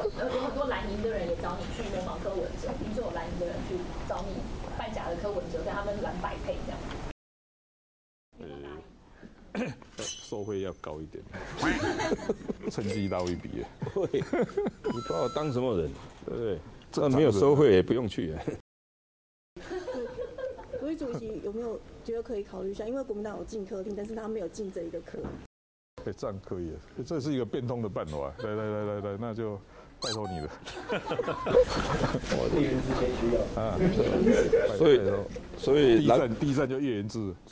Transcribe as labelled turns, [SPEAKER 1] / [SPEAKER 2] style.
[SPEAKER 1] 有很多蓝营的人也找你去模仿柯文哲，听说有蓝营的人去找你扮假的柯文哲，跟他们蓝白配这样。
[SPEAKER 2] 收费要高一点，成绩大未必。
[SPEAKER 3] 会，你把我当什么人？对不对？
[SPEAKER 2] 这
[SPEAKER 3] 没有收费也不用去。
[SPEAKER 4] 所以主席有没有觉得可以考虑一下？因为国民党有进客厅，但是他没有进这一个课。
[SPEAKER 2] 这样可以，这是一个变通的办法。来，那就拜托你了。
[SPEAKER 3] 我议员之前需要啊，所以
[SPEAKER 2] 第一站就叶元之。